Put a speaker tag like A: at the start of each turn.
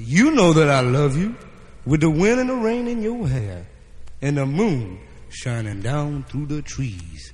A: You know that I love you with the wind and the rain in your hair and the moon shining down through the trees.